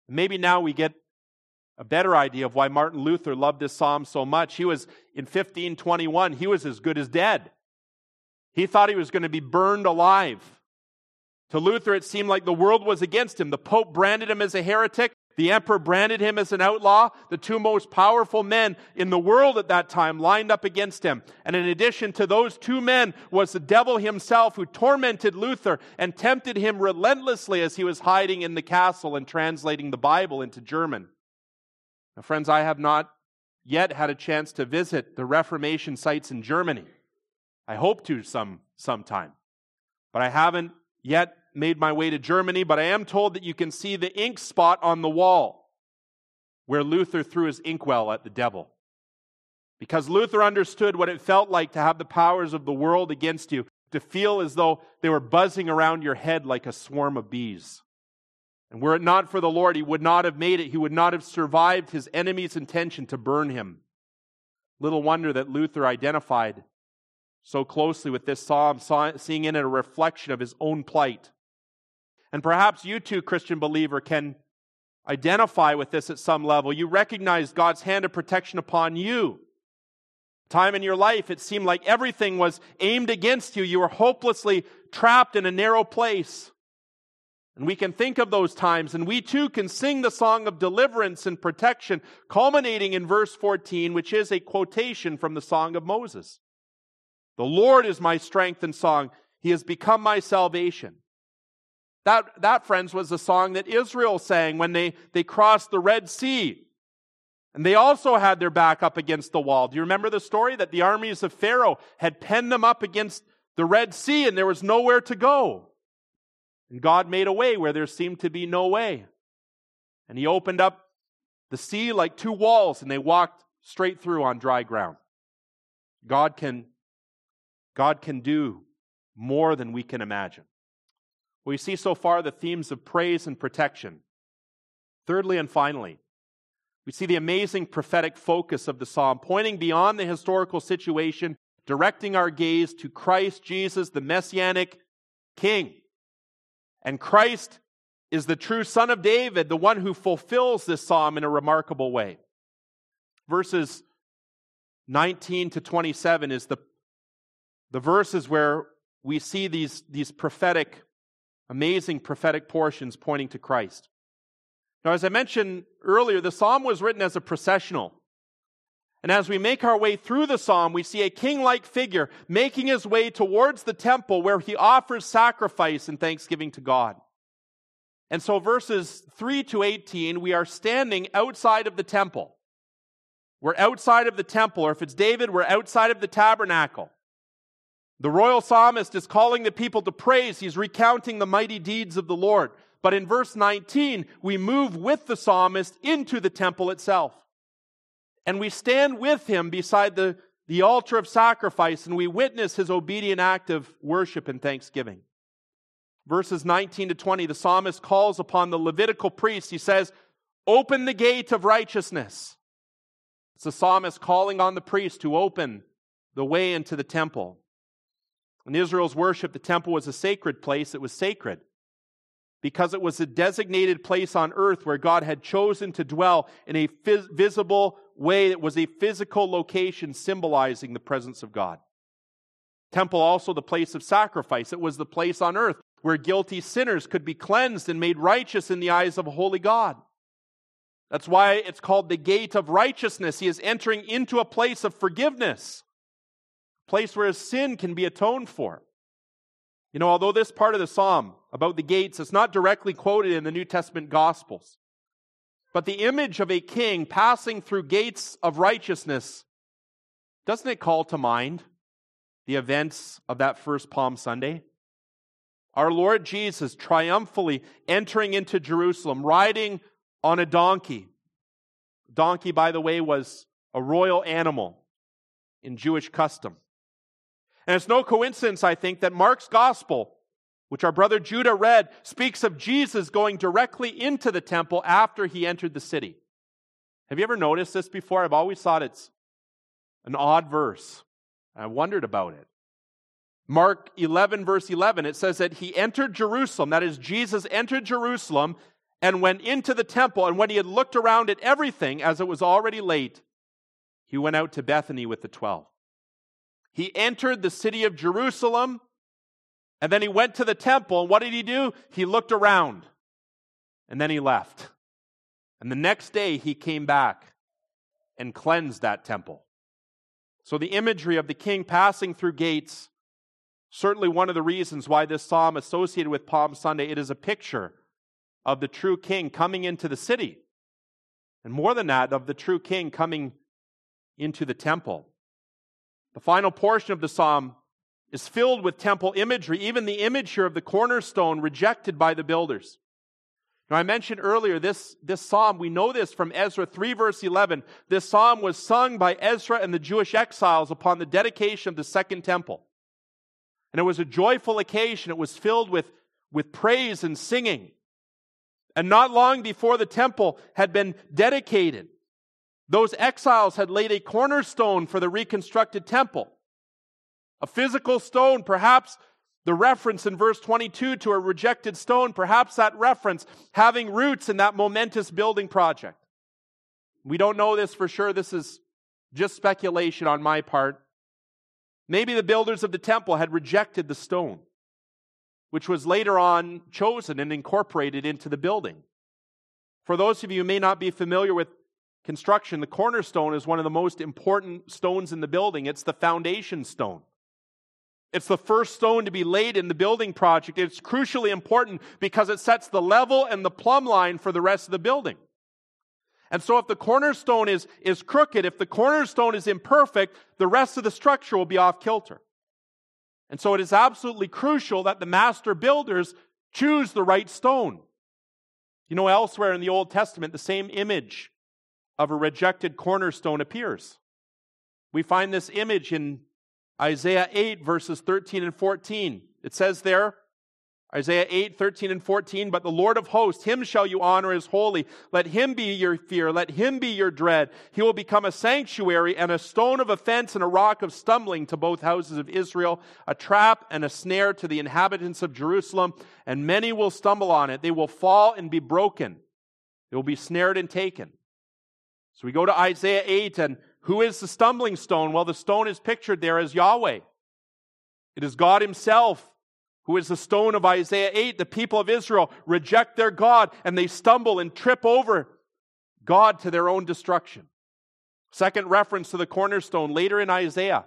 Maybe now we get a better idea of why Martin Luther loved this psalm so much. He was, in fifteen twenty-one, he was as good as dead. He thought he was going to be burned alive. To Luther, it seemed like the world was against him. The Pope branded him as a heretic. The Emperor branded him as an outlaw. The two most powerful men in the world at that time lined up against him. And in addition to those two men was the devil himself, who tormented Luther and tempted him relentlessly as he was hiding in the castle and translating the Bible into German. Now, friends, I have not yet had a chance to visit the Reformation sites in Germany. I hope to some sometime. But I haven't yet made my way to Germany, but I am told that you can see the ink spot on the wall where Luther threw his inkwell at the devil. Because Luther understood what it felt like to have the powers of the world against you, to feel as though they were buzzing around your head like a swarm of bees. And were it not for the Lord, he would not have made it. He would not have survived his enemy's intention to burn him. Little wonder that Luther identified so closely with this psalm, seeing in it a reflection of his own plight. And perhaps you too, Christian believer, can identify with this at some level. You recognize God's hand of protection upon you. Time in your life, it seemed like everything was aimed against you. You were hopelessly trapped in a narrow place. And we can think of those times, and we too can sing the song of deliverance and protection, culminating in verse fourteen, which is a quotation from the Song of Moses. The Lord is my strength and song. He has become my salvation. That, that, friends, was the song that Israel sang when they, they crossed the Red Sea. And they also had their back up against the wall. Do you remember the story? That the armies of Pharaoh had penned them up against the Red Sea and there was nowhere to go. And God made a way where there seemed to be no way. And He opened up the sea like two walls and they walked straight through on dry ground. God can, God can do more than we can imagine. We see so far the themes of praise and protection. Thirdly and finally, we see the amazing prophetic focus of the psalm, pointing beyond the historical situation, directing our gaze to Christ Jesus, the Messianic King. And Christ is the true Son of David, the one who fulfills this psalm in a remarkable way. Verses nineteen to twenty-seven is the, the verses where we see these, these prophetic amazing prophetic portions pointing to Christ. Now, as I mentioned earlier, the psalm was written as a processional. And as we make our way through the psalm, we see a king-like figure making his way towards the temple where he offers sacrifice and thanksgiving to God. And so verses three to eighteen, we are standing outside of the temple. We're outside of the temple, or if it's David, we're outside of the tabernacle. The royal psalmist is calling the people to praise. He's recounting the mighty deeds of the Lord. But in verse nineteen, we move with the psalmist into the temple itself. And we stand with him beside the, the altar of sacrifice, and we witness his obedient act of worship and thanksgiving. Verses nineteen to twenty, the psalmist calls upon the Levitical priest. He says, "Open the gate of righteousness." It's the psalmist calling on the priest to open the way into the temple. In Israel's worship, the temple was a sacred place. It was sacred because it was a designated place on earth where God had chosen to dwell in a phys- visible way. It was a physical location symbolizing the presence of God. Temple also the place of sacrifice. It was the place on earth where guilty sinners could be cleansed and made righteous in the eyes of a holy God. That's why it's called the gate of righteousness. He is entering into a place of forgiveness. Place where his sin can be atoned for. You know, although this part of the psalm about the gates is not directly quoted in the New Testament Gospels, but the image of a king passing through gates of righteousness, doesn't it call to mind the events of that first Palm Sunday? Our Lord Jesus triumphantly entering into Jerusalem, riding on a donkey. Donkey, by the way, was a royal animal in Jewish custom. And it's no coincidence, I think, that Mark's gospel, which our brother Judah read, speaks of Jesus going directly into the temple after he entered the city. Have you ever noticed this before? I've always thought it's an odd verse. I wondered about it. Mark eleven, verse eleven, it says that he entered Jerusalem, that is, Jesus entered Jerusalem, and went into the temple, and when he had looked around at everything, as it was already late, he went out to Bethany with the twelve. He entered the city of Jerusalem, and then he went to the temple, and what did he do? He looked around, and then he left. And the next day he came back and cleansed that temple. So the imagery of the king passing through gates, certainly one of the reasons why this psalm associated with Palm Sunday, it is a picture of the true king coming into the city. And more than that, of the true king coming into the temple. The final portion of the psalm is filled with temple imagery, even the image here of the cornerstone rejected by the builders. Now, I mentioned earlier this, this psalm, we know this from Ezra three verse eleven. This psalm was sung by Ezra and the Jewish exiles upon the dedication of the second temple. And it was a joyful occasion. It was filled with, with praise and singing. And not long before the temple had been dedicated, those exiles had laid a cornerstone for the reconstructed temple. A physical stone, perhaps the reference in verse twenty-two to a rejected stone, perhaps that reference having roots in that momentous building project. We don't know this for sure. This is just speculation on my part. Maybe the builders of the temple had rejected the stone, which was later on chosen and incorporated into the building. For those of you who may not be familiar with construction, the cornerstone is one of the most important stones in the building. It's the foundation stone. It's the first stone to be laid in the building project. It's crucially important because it sets the level and the plumb line for the rest of the building. And so if the cornerstone is, is crooked, if the cornerstone is imperfect, the rest of the structure will be off kilter. And so it is absolutely crucial that the master builders choose the right stone. You know, elsewhere in the Old Testament, the same image of a rejected cornerstone appears. We find this image in Isaiah eight, verses thirteen and fourteen. It says there, Isaiah eight, thirteen and fourteen, "But the Lord of hosts, him shall you honor as holy. Let him be your fear, let him be your dread. He will become a sanctuary and a stone of offense and a rock of stumbling to both houses of Israel, a trap and a snare to the inhabitants of Jerusalem, and many will stumble on it. They will fall and be broken. They will be snared and taken." So we go to Isaiah eight, and who is the stumbling stone? Well, the stone is pictured there as Yahweh. It is God himself who is the stone of Isaiah eight. The people of Israel reject their God, and they stumble and trip over God to their own destruction. Second reference to the cornerstone later in Isaiah.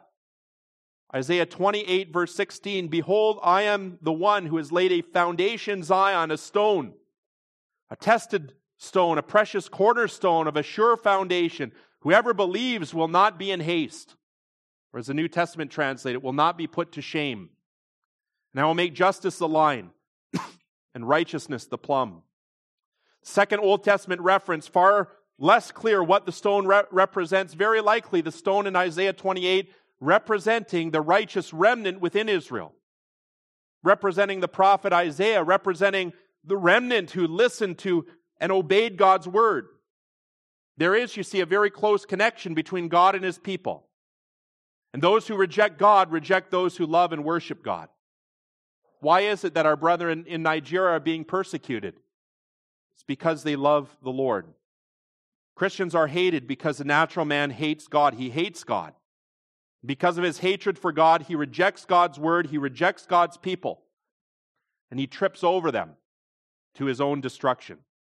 Isaiah twenty-eight, verse sixteen, "Behold, I am the one who has laid a foundation Zion, a stone, a tested stone, a precious cornerstone of a sure foundation. Whoever believes will not be in haste." Or as the New Testament translates, "will not be put to shame. And I will make justice the line and righteousness the plumb." Second Old Testament reference, far less clear what the stone re- represents. Very likely the stone in Isaiah twenty-eight representing the righteous remnant within Israel. Representing the prophet Isaiah, representing the remnant who listened to and obeyed God's word. There is, you see, a very close connection between God and his people. And those who reject God reject those who love and worship God. Why is it that our brethren in Nigeria are being persecuted? It's because they love the Lord. Christians are hated because the natural man hates God. He hates God. Because of his hatred for God, he rejects God's word, he rejects God's people, and he trips over them to his own destruction.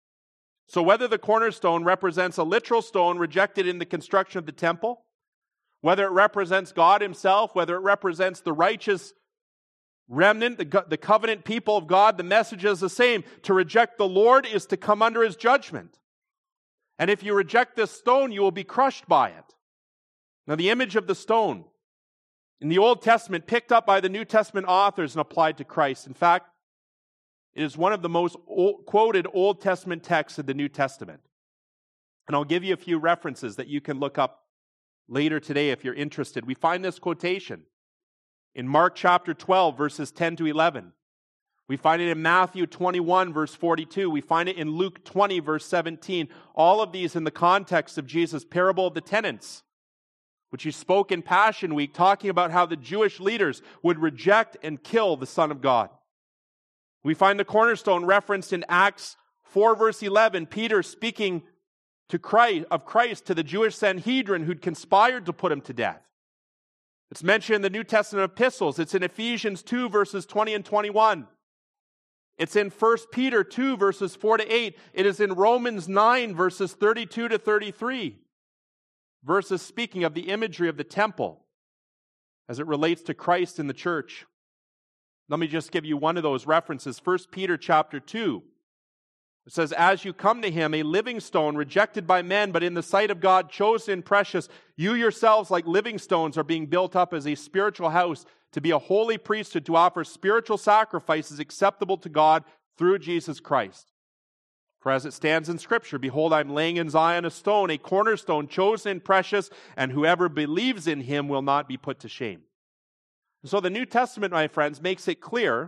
So whether the cornerstone represents a literal stone rejected in the construction of the temple, whether it represents God himself, whether it represents the righteous remnant, the, the covenant people of God, the message is the same. To reject the Lord is to come under his judgment. And if you reject this stone, you will be crushed by it. Now, the image of the stone in the Old Testament, picked up by the New Testament authors and applied to Christ. In fact, it is one of the most old, quoted Old Testament texts in the New Testament. And I'll give you a few references that you can look up later today if you're interested. We find this quotation in Mark chapter twelve, verses ten to eleven. We find it in Matthew twenty-one, verse forty-two. We find it in Luke twenty, verse seventeen. All of these in the context of Jesus' parable of the tenants, which he spoke in Passion Week, talking about how the Jewish leaders would reject and kill the Son of God. We find the cornerstone referenced in Acts four verse eleven, Peter speaking to Christ, of Christ to the Jewish Sanhedrin who'd conspired to put him to death. It's mentioned in the New Testament epistles. It's in Ephesians two verses twenty and twenty-one. It's in First Peter two verses four to eight. It is in Romans nine verses thirty-two to thirty-three. Verses speaking of the imagery of the temple as it relates to Christ in the church. Let me just give you one of those references. First Peter chapter two. It says, as you come to him, a living stone, rejected by men, but in the sight of God, chosen and precious, you yourselves, like living stones, are being built up as a spiritual house to be a holy priesthood, to offer spiritual sacrifices acceptable to God through Jesus Christ. For as it stands in Scripture, behold, I am laying in Zion a stone, a cornerstone, chosen and precious, and whoever believes in him will not be put to shame. And so the New Testament, my friends, makes it clear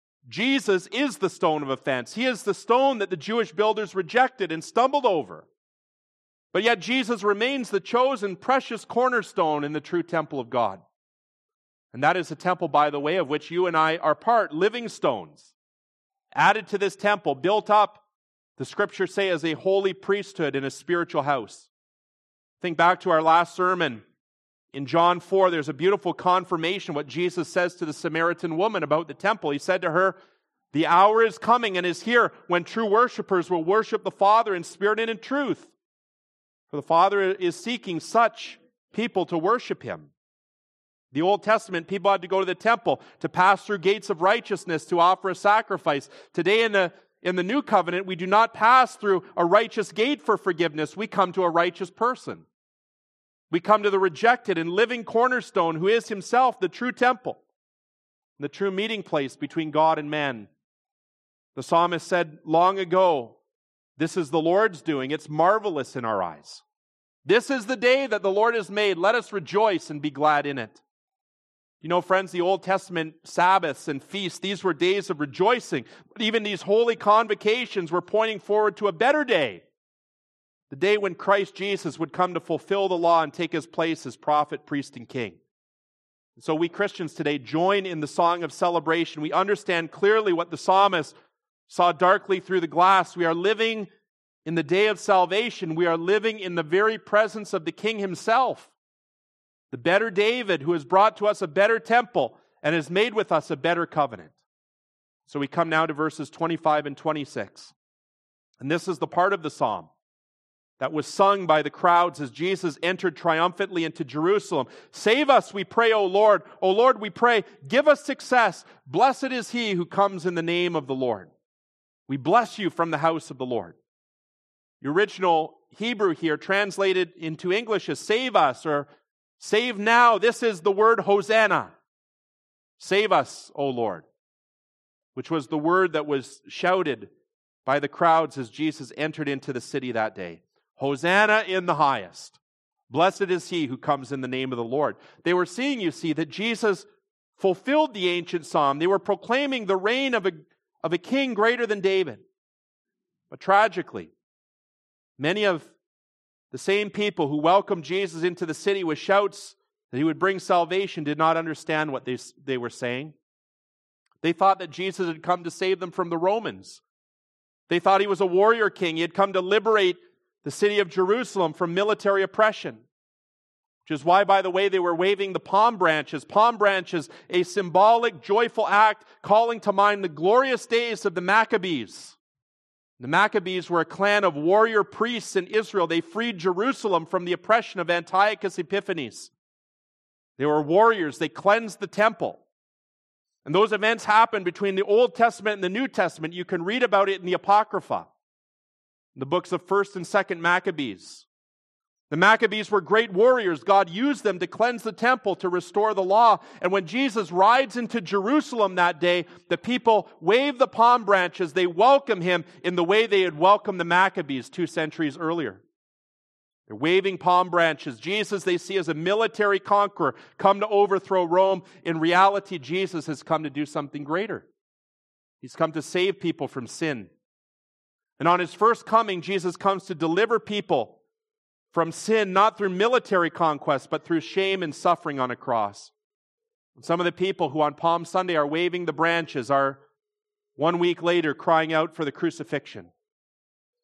Jesus is the stone of offense. He is the stone that the Jewish builders rejected and stumbled over. But yet Jesus remains the chosen, precious cornerstone in the true temple of God. And that is the temple, by the way, of which you and I are part, living stones. Added to this temple, built up, the Scriptures say, as a holy priesthood in a spiritual house. Think back to our last sermon. In John four, there's a beautiful confirmation what Jesus says to the Samaritan woman about the temple. He said to her, the hour is coming and is here when true worshipers will worship the Father in spirit and in truth. For the Father is seeking such people to worship Him. The Old Testament, people had to go to the temple to pass through gates of righteousness to offer a sacrifice. Today in the, in the New Covenant, we do not pass through a righteous gate for forgiveness. We come to a righteous person. We come to the rejected and living cornerstone who is himself the true temple, the true meeting place between God and man. The psalmist said long ago, this is the Lord's doing. It's marvelous in our eyes. This is the day that the Lord has made. Let us rejoice and be glad in it. You know, friends, the Old Testament Sabbaths and feasts, these were days of rejoicing. But even these holy convocations were pointing forward to a better day. The day when Christ Jesus would come to fulfill the law and take his place as prophet, priest, and king. And so we Christians today join in the song of celebration. We understand clearly what the psalmist saw darkly through the glass. We are living in the day of salvation. We are living in the very presence of the King himself. The better David, who has brought to us a better temple and has made with us a better covenant. So we come now to verses twenty-five and twenty-six. And this is the part of the psalm that was sung by the crowds as Jesus entered triumphantly into Jerusalem. Save us, we pray, O Lord. O Lord, we pray, give us success. Blessed is he who comes in the name of the Lord. We bless you from the house of the Lord. The original Hebrew here translated into English is save us or save now. This is the word Hosanna. Save us, O Lord, which was the word that was shouted by the crowds as Jesus entered into the city that day. Hosanna in the highest. Blessed is he who comes in the name of the Lord. They were seeing, you see, that Jesus fulfilled the ancient psalm. They were proclaiming the reign of a, of a king greater than David. But tragically, many of the same people who welcomed Jesus into the city with shouts that he would bring salvation did not understand what they, they were saying. They thought that Jesus had come to save them from the Romans. They thought he was a warrior king. He had come to liberate the city of Jerusalem from military oppression. Which is why, by the way, they were waving the palm branches. Palm branches, a symbolic, joyful act calling to mind the glorious days of the Maccabees. The Maccabees were a clan of warrior priests in Israel. They freed Jerusalem from the oppression of Antiochus Epiphanes. They were warriors. They cleansed the temple. And those events happened between the Old Testament and the New Testament. You can read about it in the Apocrypha, in the books of First and Second Maccabees. The Maccabees were great warriors. God used them to cleanse the temple, to restore the law. And when Jesus rides into Jerusalem that day, the people wave the palm branches. They welcome him in the way they had welcomed the Maccabees two centuries earlier. They're waving palm branches. Jesus they see as a military conqueror, come to overthrow Rome. In reality, Jesus has come to do something greater. He's come to save people from sin. And on his first coming, Jesus comes to deliver people from sin, not through military conquest, but through shame and suffering on a cross. And some of the people who on Palm Sunday are waving the branches are one week later crying out for the crucifixion.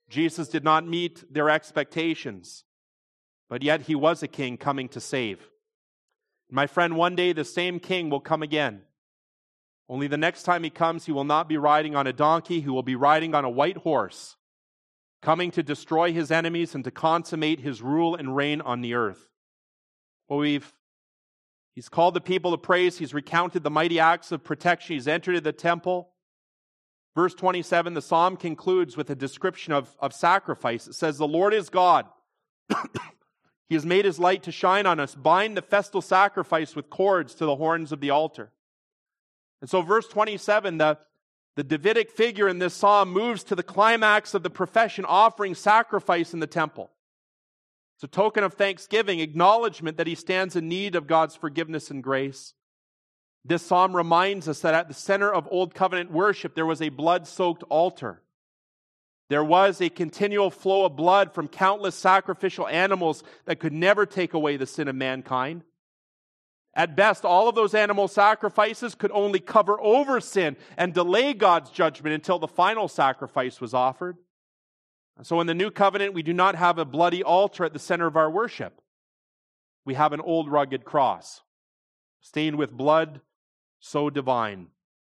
Jesus did not meet their expectations, but yet he was a king coming to save. My friend, one day the same king will come again. Only the next time he comes, he will not be riding on a donkey, he will be riding on a white horse, coming to destroy his enemies and to consummate his rule and reign on the earth. Well, we've He's called the people to praise. He's recounted the mighty acts of protection. He's entered the temple. Verse twenty-seven, the psalm concludes with a description of, of sacrifice. It says, the Lord is God. He has made his light to shine on us. Bind the festal sacrifice with cords to the horns of the altar. And so verse twenty-seven, the, the Davidic figure in this psalm moves to the climax of the profession, offering sacrifice in the temple. It's a token of thanksgiving, acknowledgement that he stands in need of God's forgiveness and grace. This psalm reminds us that at the center of Old Covenant worship, there was a blood-soaked altar. There was a continual flow of blood from countless sacrificial animals that could never take away the sin of mankind. At best, all of those animal sacrifices could only cover over sin and delay God's judgment until the final sacrifice was offered. So in the New Covenant, we do not have a bloody altar at the center of our worship. We have an old rugged cross, stained with blood so divine.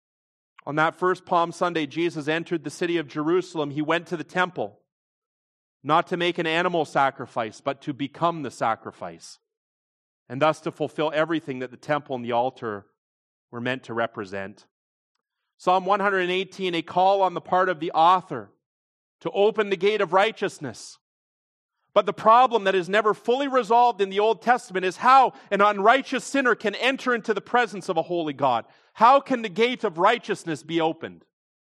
On that first Palm Sunday, Jesus entered the city of Jerusalem. He went to the temple, not to make an animal sacrifice, but to become the sacrifice, and thus to fulfill everything that the temple and the altar were meant to represent. Psalm one hundred eighteen, a call on the part of the author to open the gate of righteousness. But the problem that is never fully resolved in the Old Testament is how an unrighteous sinner can enter into the presence of a holy God. How can the gate of righteousness be opened?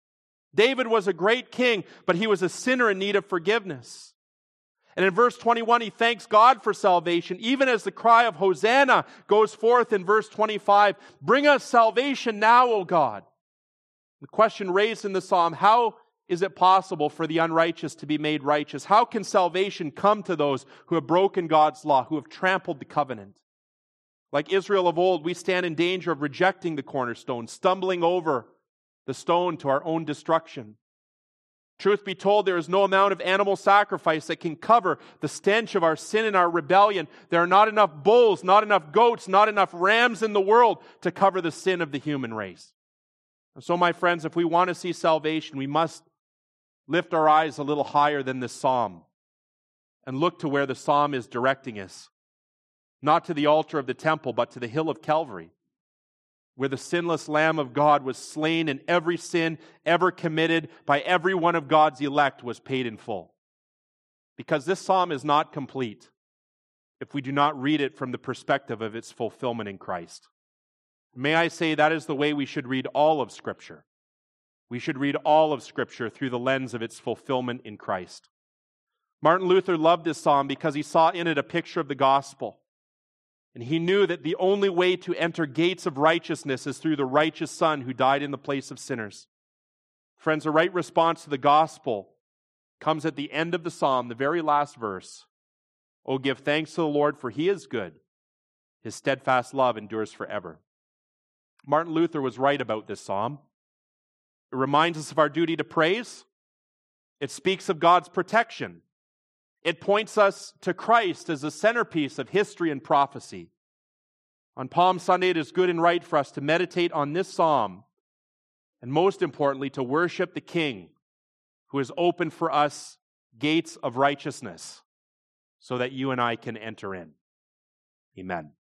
David was a great king, but he was a sinner in need of forgiveness. And in verse twenty-one, he thanks God for salvation, even as the cry of Hosanna goes forth in verse twenty-five. Bring us salvation now, O God. The question raised in the psalm, how is it possible for the unrighteous to be made righteous? How can salvation come to those who have broken God's law, who have trampled the covenant? Like Israel of old, we stand in danger of rejecting the cornerstone, stumbling over the stone to our own destruction. Truth be told, there is no amount of animal sacrifice that can cover the stench of our sin and our rebellion. There are not enough bulls, not enough goats, not enough rams in the world to cover the sin of the human race. And so, my friends, if we want to see salvation, we must lift our eyes a little higher than this psalm and look to where the psalm is directing us. Not to the altar of the temple, but to the hill of Calvary, where the sinless Lamb of God was slain and every sin ever committed by every one of God's elect was paid in full. Because this psalm is not complete if we do not read it from the perspective of its fulfillment in Christ. May I say that is the way we should read all of Scripture. We should read all of Scripture through the lens of its fulfillment in Christ. Martin Luther loved this psalm because he saw in it a picture of the gospel. And he knew that the only way to enter gates of righteousness is through the righteous Son who died in the place of sinners. Friends, a right response to the gospel comes at the end of the psalm, the very last verse. Oh, give thanks to the Lord, for he is good. His steadfast love endures forever. Martin Luther was right about this psalm. It reminds us of our duty to praise. It speaks of God's protection. It points us to Christ as the centerpiece of history and prophecy. On Palm Sunday, it is good and right for us to meditate on this psalm, and most importantly, to worship the King who has opened for us gates of righteousness so that you and I can enter in. Amen.